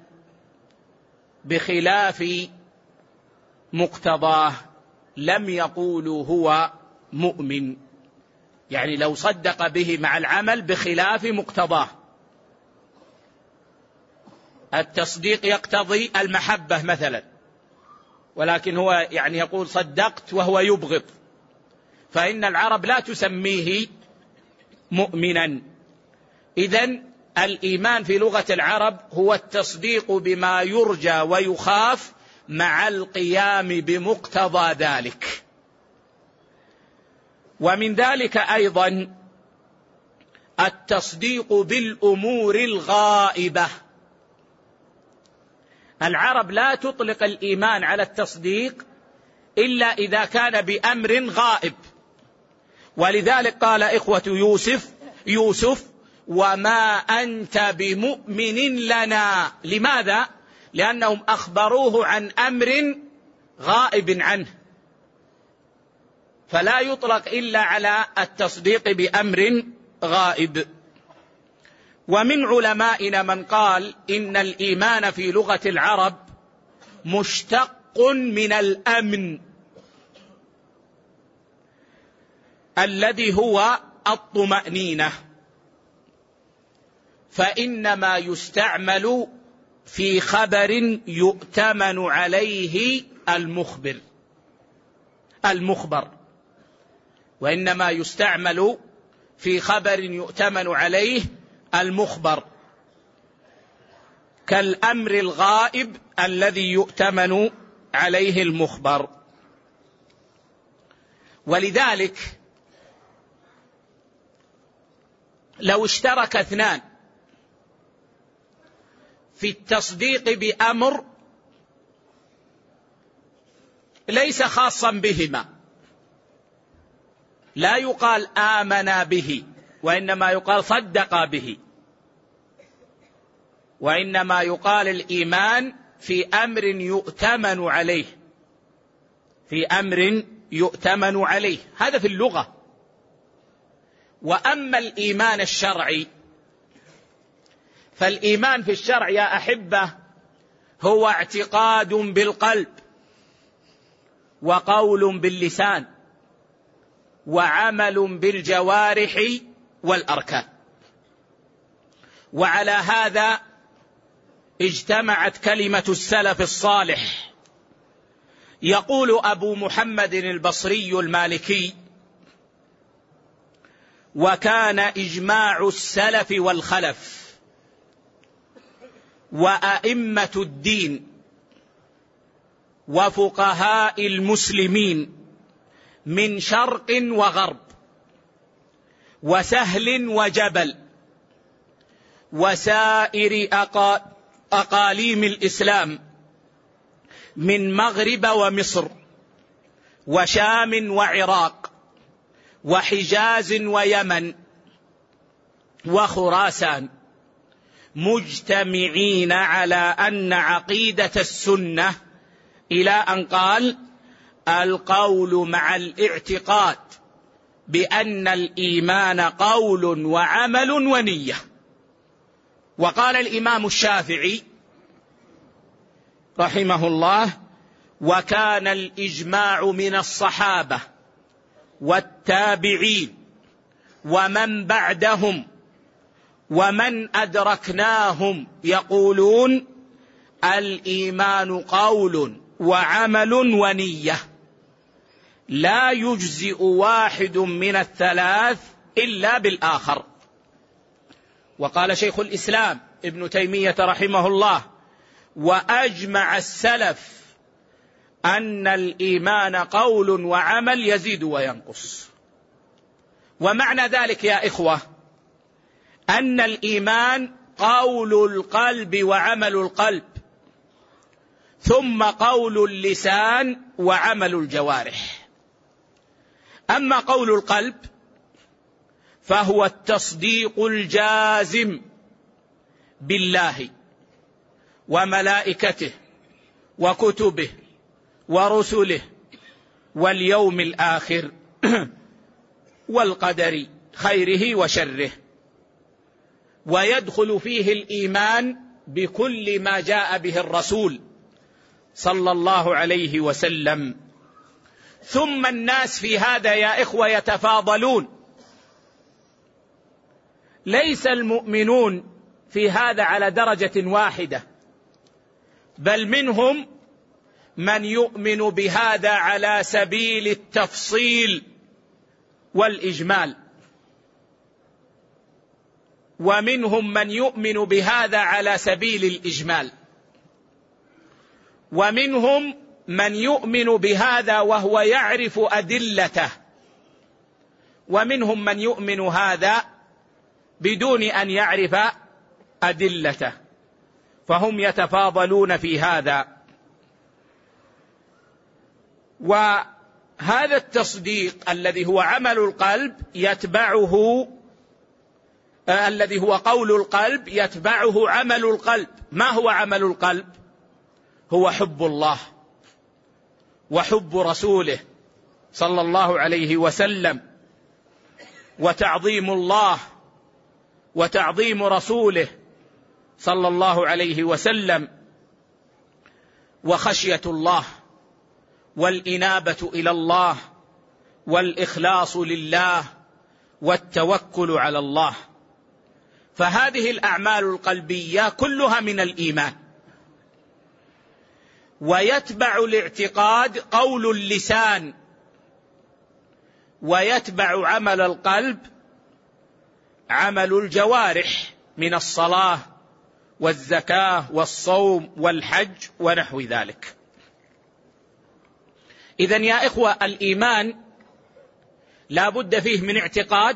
بخلاف مقتضاه لم يقولوا هو مؤمن. يعني لو صدق به مع العمل بخلاف مقتضاه. التصديق يقتضي المحبة مثلا، ولكن هو يعني يقول صدقت وهو يبغض، فإن العرب لا تسميه مؤمنا. إذن الإيمان في لغة العرب هو التصديق بما يرجى ويخاف مع القيام بمقتضى ذلك. ومن ذلك أيضا التصديق بالأمور الغائبة. العرب لا تطلق الإيمان على التصديق إلا إذا كان بأمر غائب، ولذلك قال إخوة يوسف يوسف وما أنت بمؤمن لنا. لماذا؟ لأنهم أخبروه عن أمر غائب عنه، فلا يطلق إلا على التصديق بأمر غائب. ومن علمائنا من قال إن الإيمان في لغة العرب مشتق من الأمن الذي هو الطمأنينة، فإنما يستعمل في خبر يؤتمن عليه المخبر المخبر وإنما يستعمل في خبر يؤتمن عليه المخبر، كالأمر الغائب الذي يؤتمن عليه المخبر. ولذلك لو اشترك اثنان في التصديق بأمر ليس خاصا بهما لا يقال آمنا به، وإنما يقال صدق به، وإنما يقال الإيمان في أمر يؤتمن عليه في أمر يؤتمن عليه هذا في اللغة. وأما الإيمان الشرعي فالإيمان في الشرع يا أحبة هو اعتقاد بالقلب وقول باللسان وعمل بالجوارح والأركان. وعلى هذا اجتمعت كلمة السلف الصالح. يقول أبو محمد البصري المالكي: وكان إجماع السلف والخلف وأئمة الدين وفقهاء المسلمين من شرق وغرب وسهل وجبل وسائر أقاليم الإسلام من مغرب ومصر وشام وعراق وحجاز ويمن وخراسان، مجتمعين على أن عقيدة السنة، إلى أن قال: القول مع الاعتقاد بأن الإيمان قول وعمل ونية. وقال الإمام الشافعي رحمه الله: وكان الإجماع من الصحابة والتابعين ومن بعدهم ومن أدركناهم يقولون الإيمان قول وعمل ونية، لا يجزئ واحد من الثلاث إلا بالآخر. وقال شيخ الإسلام ابن تيمية رحمه الله: وأجمع السلف أن الإيمان قول وعمل يزيد وينقص. ومعنى ذلك يا إخوة أن الإيمان قول القلب وعمل القلب، ثم قول اللسان وعمل الجوارح. أما قول القلب فهو التصديق الجازم بالله وملائكته وكتبه ورسله واليوم الآخر والقدر خيره وشره، ويدخل فيه الإيمان بكل ما جاء به الرسول صلى الله عليه وسلم. ثم الناس في هذا يا إخوة يتفاضلون، ليس المؤمنون في هذا على درجة واحدة، بل منهم من يؤمن بهذا على سبيل التفصيل والإجمال، ومنهم من يؤمن بهذا على سبيل الإجمال، ومنهم من يؤمن بهذا وهو يعرف أدلته، ومنهم من يؤمن هذا بدون أن يعرف أدلته، فهم يتفاضلون في هذا. وهذا التصديق الذي هو عمل القلب يتبعه آه الذي هو قول القلب يتبعه عمل القلب. ما هو عمل القلب؟ هو حب الله وحب رسوله صلى الله عليه وسلم، وتعظيم الله وتعظيم رسوله صلى الله عليه وسلم، وخشية الله والإنابة إلى الله والإخلاص لله والتوكل على الله. فهذه الأعمال القلبية كلها من الإيمان. ويتبع الاعتقاد قول اللسان، ويتبع عمل القلب عمل الجوارح من الصلاة والزكاة والصوم والحج ونحو ذلك. إذن يا إخوة الإيمان لا بد فيه من اعتقاد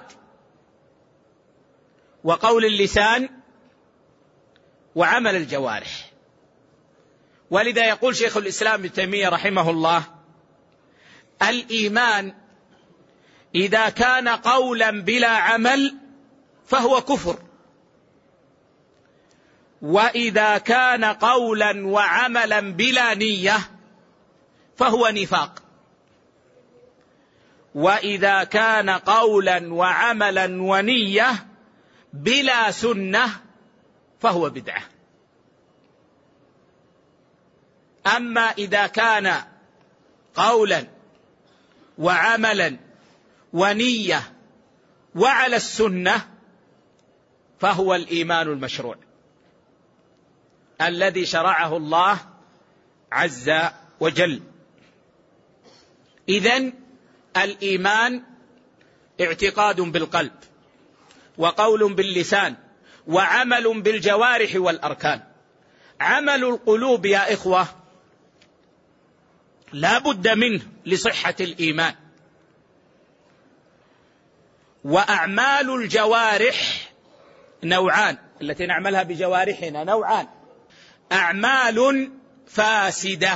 وقول اللسان وعمل الجوارح. ولذا يقول شيخ الإسلام ابن تيمية رحمه الله: الإيمان إذا كان قولا بلا عمل فهو كفر، وإذا كان قولا وعملا بلا نية فهو نفاق، وإذا كان قولا وعملا ونية بلا سنة فهو بدعة. أما إذا كان قولا وعملا ونية وعلى السنة فهو الإيمان المشروع الذي شرعه الله عز وجل. إذن الإيمان اعتقاد بالقلب وقول باللسان وعمل بالجوارح والأركان. عمل القلوب يا إخوة لا بد منه لصحة الإيمان. وأعمال الجوارح نوعان، التي نعملها بجوارحنا نوعان: أعمال فاسدة.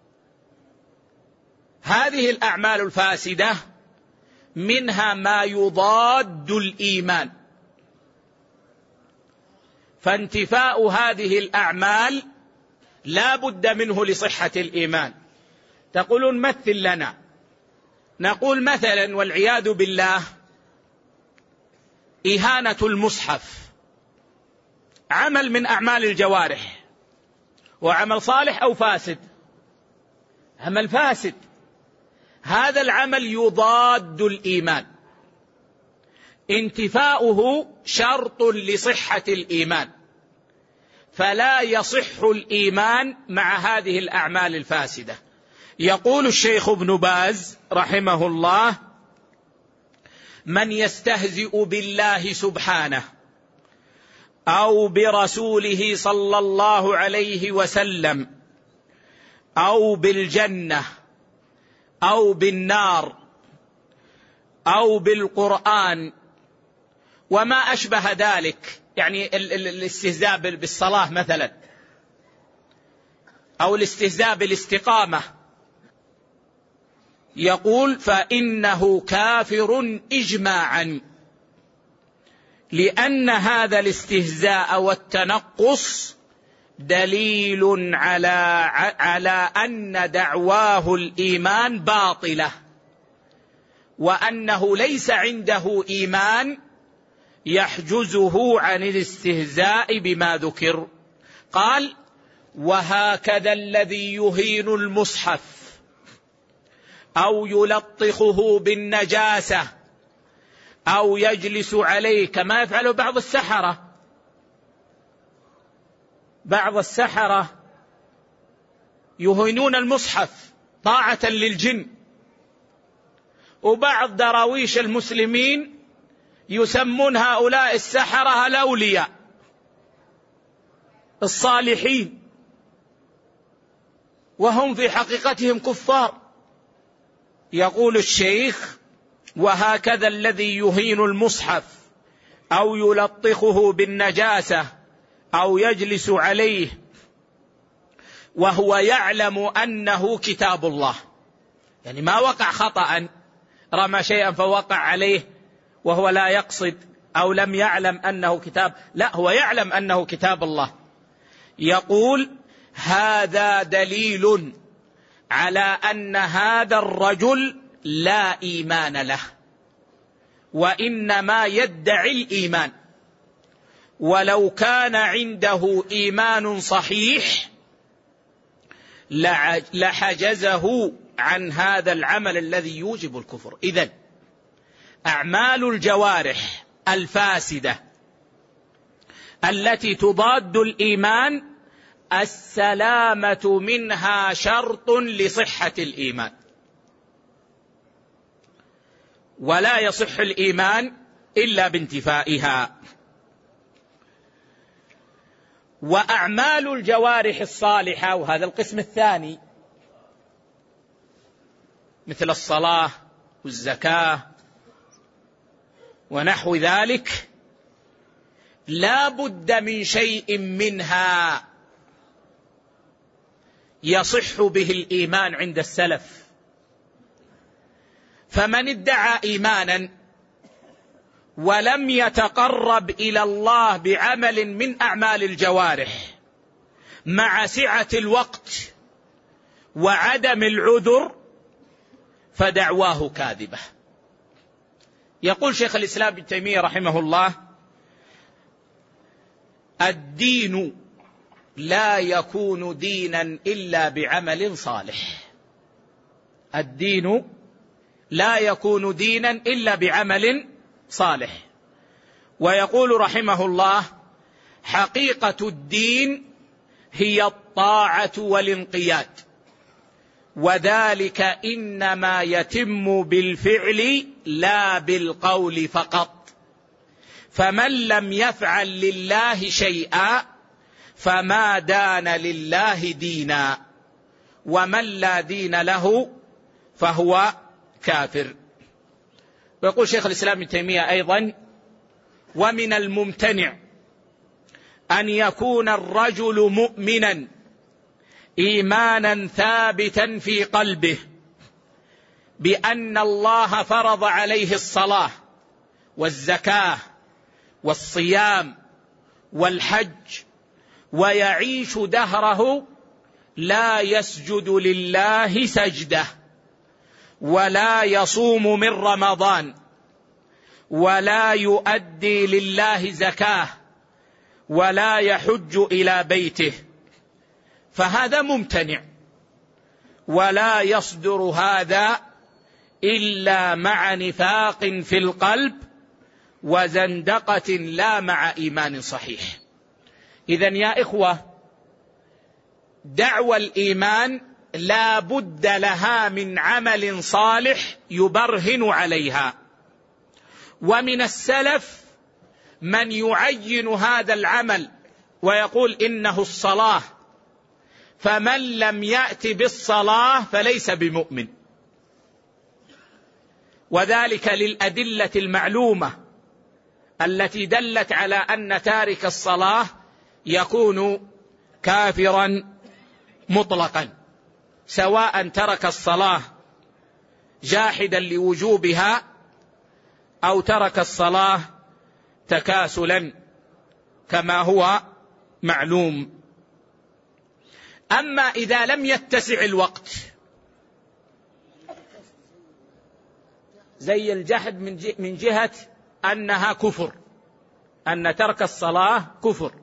هذه الأعمال الفاسدة منها ما يضاد الإيمان، فانتفاء هذه الأعمال لا بد منه لصحة الإيمان. تقولون مثل لنا. نقول مثلا والعياذ بالله إهانة المصحف عمل من أعمال الجوارح، وعمل صالح أو فاسد؟ عمل فاسد. هذا العمل يضاد الإيمان، انتفاؤه شرط لصحة الإيمان، فلا يصح الإيمان مع هذه الأعمال الفاسدة. يقول الشيخ ابن باز رحمه الله: من يستهزئ بالله سبحانه أو برسوله صلى الله عليه وسلم أو بالجنة أو بالنار أو بالقرآن وما أشبه ذلك، يعني الاستهزاء بالصلاة مثلا، أو الاستهزاء بالاستقامة، يقول فإنه كافر إجماعا، لأن هذا الاستهزاء والتنقص دليل على على أن دعواه الإيمان باطلة، وأنه ليس عنده إيمان يحجزه عن الاستهزاء بما ذكر. قال: وهكذا الذي يهين المصحف أو يلطخه بالنجاسة أو يجلس عليه كما يفعل بعض السحرة. بعض السحرة يهينون المصحف طاعة للجن، وبعض دراويش المسلمين يسمون هؤلاء السحرة الأولياء الصالحين، وهم في حقيقتهم كفار. يقول الشيخ: وهكذا الذي يهين المصحف أو يلطخه بالنجاسة أو يجلس عليه وهو يعلم أنه كتاب الله، يعني ما وقع خطأ، رمى شيئا فوقع عليه وهو لا يقصد أو لم يعلم أنه كتاب، لا، هو يعلم أنه كتاب الله. يقول: هذا دليل على أن هذا الرجل لا إيمان له، وإنما يدعي الإيمان، ولو كان عنده إيمان صحيح لحجزه عن هذا العمل الذي يوجب الكفر. إذن أعمال الجوارح الفاسدة التي تضاد الإيمان السلامة منها شرط لصحة الإيمان، ولا يصح الإيمان إلا بانتفائها. وأعمال الجوارح الصالحة، وهذا القسم الثاني، مثل الصلاة والزكاة ونحو ذلك، لا بد من شيء منها يصح به الإيمان عند السلف. فمن ادعى إيمانا ولم يتقرب إلى الله بعمل من أعمال الجوارح مع سعة الوقت وعدم العذر فدعواه كاذبة. يقول شيخ الإسلام ابن تيمية رحمه الله: الدين لا يكون دينا إلا بعمل صالح. الدين لا يكون دينا إلا بعمل صالح. ويقول رحمه الله: حقيقة الدين هي الطاعة والانقياد، وذلك إنما يتم بالفعل لا بالقول فقط. فمن لم يفعل لله شيئا فما دان لله دينا، ومن لا دين له فهو كافر. ويقول شيخ الإسلام ابن تيمية أيضا: ومن الممتنع أن يكون الرجل مؤمنا إيمانا ثابتا في قلبه بأن الله فرض عليه الصلاة والزكاة والصيام والحج، ويعيش دهره لا يسجد لله سجدة، ولا يصوم من رمضان، ولا يؤدي لله زكاة، ولا يحج إلى بيته، فهذا ممتنع، ولا يصدر هذا إلا مع نفاق في القلب وزندقة لا مع إيمان صحيح. إذن يا إخوة، دعوى الإيمان لا بد لها من عمل صالح يبرهن عليها. ومن السلف من يعين هذا العمل ويقول إنه الصلاة، فمن لم يأت بالصلاة فليس بمؤمن، وذلك للأدلة المعلومة التي دلت على أن تارك الصلاة يكون كافرا مطلقا، سواء ترك الصلاة جاحدا لوجوبها أو ترك الصلاة تكاسلا كما هو معلوم. أما إذا لم يتسع الوقت، زي الجحد من جهة أنها كفر، أن ترك الصلاة كفر.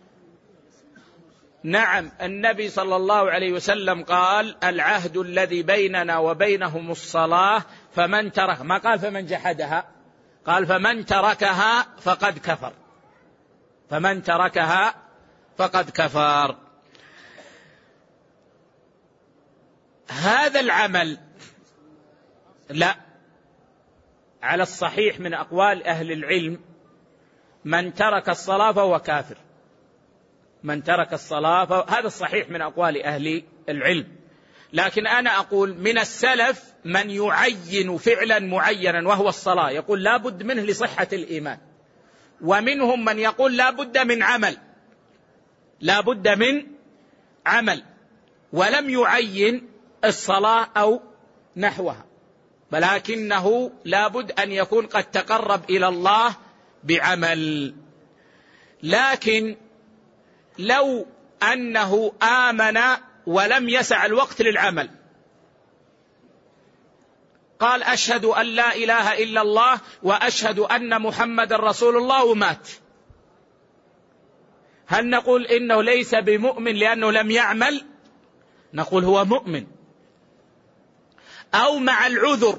نعم، النبي صلى الله عليه وسلم قال: العهد الذي بيننا وبينهم الصلاة، فمن ترك، ما قال فمن جحدها، قال فمن تركها فقد كفر، فمن تركها فقد كفر. هذا العمل لا، على الصحيح من أقوال أهل العلم، من ترك الصلاة فهو كافر، من ترك الصلاة فهو... هذا الصحيح من أقوال أهل العلم. لكن أنا أقول من السلف من يعين فعلا معينا وهو الصلاة، يقول لا بد منه لصحة الإيمان، ومنهم من يقول لا بد من عمل، لا بد من عمل، ولم يعين الصلاة أو نحوها، ولكنه لا بد أن يكون قد تقرب إلى الله بعمل. لكن لو أنه آمن ولم يسع الوقت للعمل، قال أشهد أن لا إله إلا الله وأشهد أن محمد رسول الله ومات، هل نقول إنه ليس بمؤمن لأنه لم يعمل؟ نقول هو مؤمن. أو مع العذر،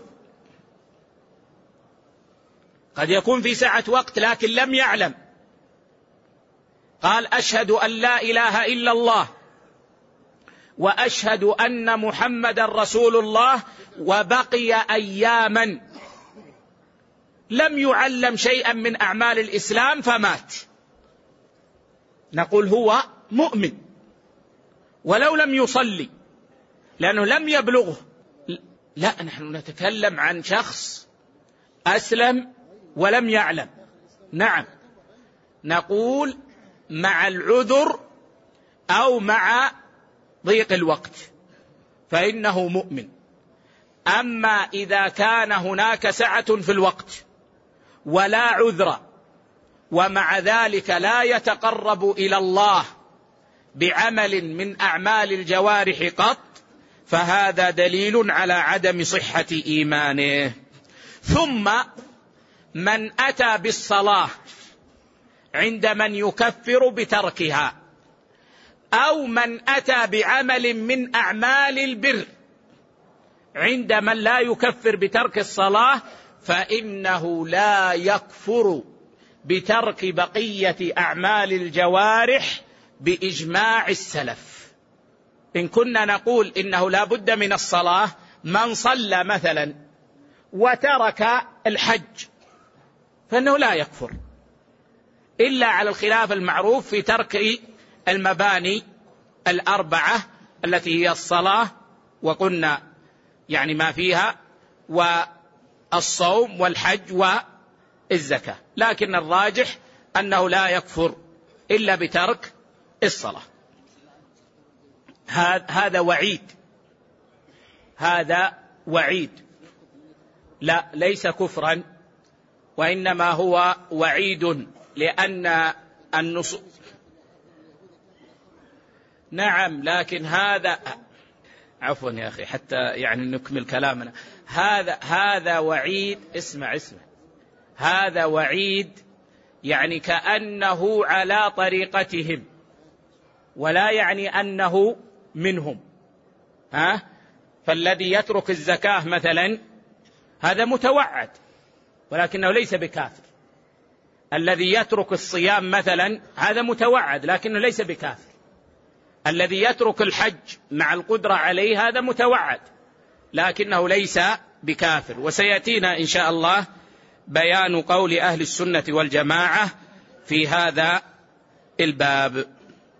قد يكون في سعة وقت لكن لم يعلم، قال أشهد أن لا إله إلا الله وأشهد أن محمد رسول الله، وبقي أياما لم يعلم شيئا من أعمال الإسلام فمات، نقول هو مؤمن ولو لم يصلي لأنه لم يبلغه. لا، نحن نتكلم عن شخص أسلم ولم يعلم. نعم، نقول مع العذر أو مع ضيق الوقت فإنه مؤمن. أما إذا كان هناك سعة في الوقت ولا عذر، ومع ذلك لا يتقرب إلى الله بعمل من أعمال الجوارح قط، فهذا دليل على عدم صحة إيمانه. ثم من أتى بالصلاة عند من يكفر بتركها، أو من أتى بعمل من أعمال البر عند من لا يكفر بترك الصلاة، فإنه لا يكفر بترك بقية أعمال الجوارح بإجماع السلف. إن كنا نقول إنه لا بد من الصلاة، من صلى مثلا وترك الحج فإنه لا يكفر، إلا على الخلاف المعروف في ترك المباني الأربعة التي هي الصلاة وقلنا يعني ما فيها، والصوم والحج والزكاة، لكن الراجح أنه لا يكفر إلا بترك الصلاة. هذا وعيد، هذا وعيد، لا ليس كفرا، وإنما هو وعيد، لأن النصوص نعم، لكن هذا عفوا يا أخي حتى يعني نكمل كلامنا. هذا هذا وعيد، اسمع اسمع، هذا وعيد يعني كأنه على طريقتهم، ولا يعني أنه منهم. ها؟ فالذي يترك الزكاة مثلا هذا متوعد ولكنه ليس بكافر. الذي يترك الصيام مثلا هذا متوعد لكنه ليس بكافر. الذي يترك الحج مع القدرة عليه هذا متوعد لكنه ليس بكافر. وسيأتينا إن شاء الله بيان قول أهل السنة والجماعة في هذا الباب.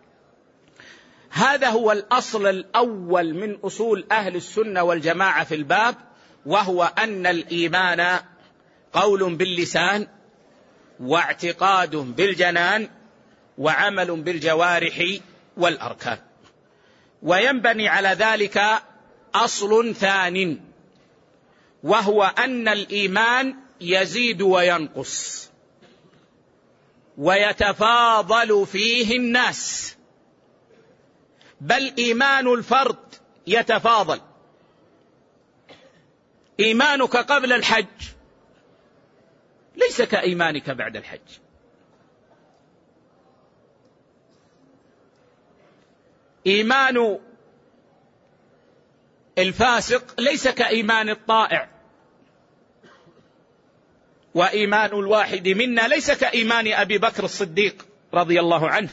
هذا هو الأصل الأول من أصول أهل السنة والجماعة في الباب، وهو أن الإيمان قول باللسان واعتقاد بالجنان وعمل بالجوارح والأركان. وينبني على ذلك أصل ثان، وهو أن الإيمان يزيد وينقص ويتفاضل فيه الناس، بل إيمان الفرد يتفاضل. إيمانك قبل الحج ليس كإيمانك بعد الحج. إيمان الفاسق ليس كإيمان الطائع، وإيمان الواحد منا ليس كإيمان أبي بكر الصديق رضي الله عنه.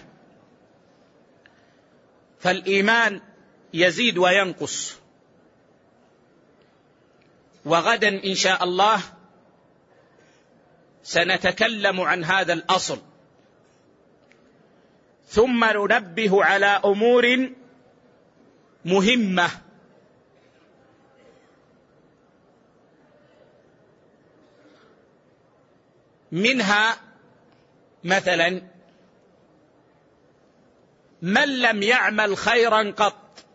فالإيمان يزيد وينقص. وغدا إن شاء الله سنتكلم عن هذا الأصل، ثم ننبه على أمور مهمة. منها مثلا من لم يعمل خيرا قط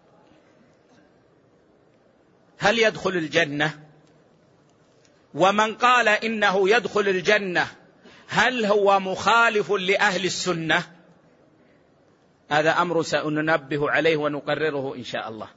هل يدخل الجنة؟ ومن قال إنه يدخل الجنة هل هو مخالف لأهل السنة؟ هذا أمر سننبه عليه ونقرره إن شاء الله.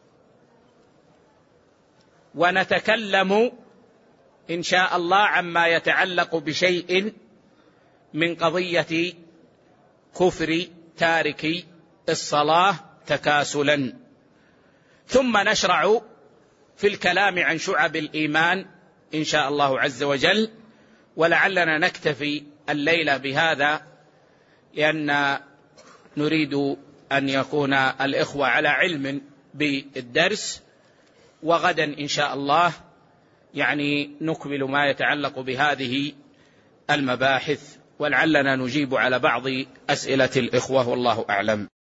ونتكلم إن شاء الله عما يتعلق بشيء من قضية كفر تارك الصلاة تكاسلا، ثم نشرع في الكلام عن شعب الإيمان إن شاء الله عز وجل. ولعلنا نكتفي الليلة بهذا، لأن نريد أن يكون الإخوة على علم بالدرس، وغدا إن شاء الله يعني نكمل ما يتعلق بهذه المباحث، ولعلنا نجيب على بعض أسئلة الإخوة والله أعلم.